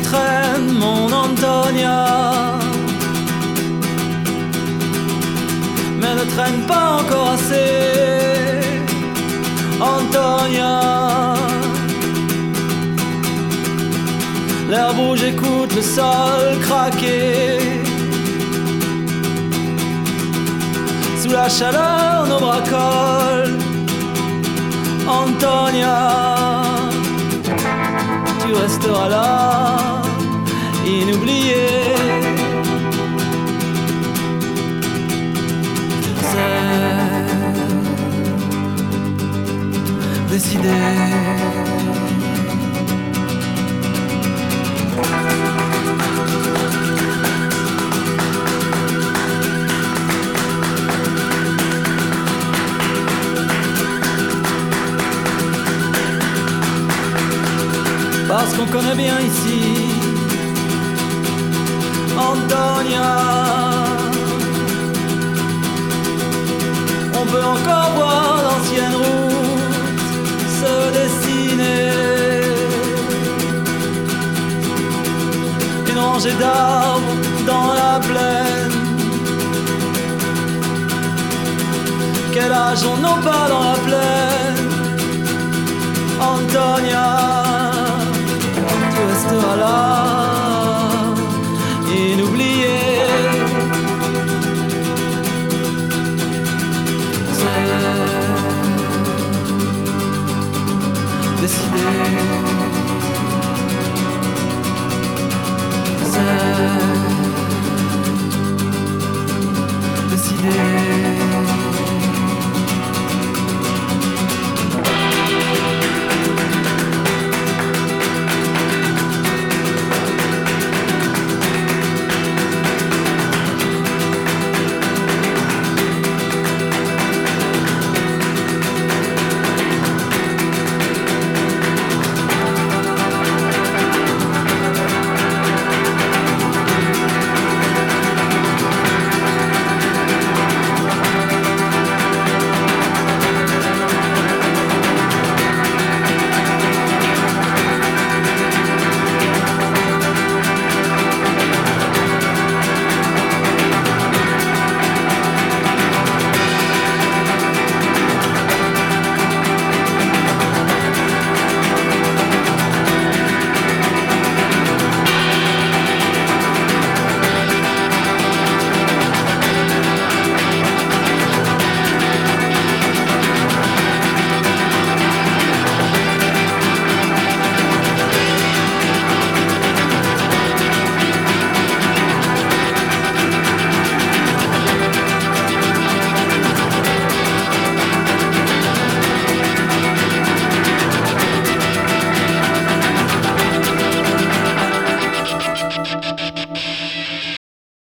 traîne, mon Antonia. Mais ne traîne pas encore assez, Antonia. L'air bouge, écoute le sol craquer. Sous la chaleur, nos bras collent, Antonia. Tu resteras là, inoublié. C'est décidé. Parce qu'on connaît bien ici Antonia. On peut encore voir l'ancienne route se dessiner. Une rangée d'arbres dans la plaine. Quel âge on n'a pas dans la plaine, Antonia. Tu resteras là,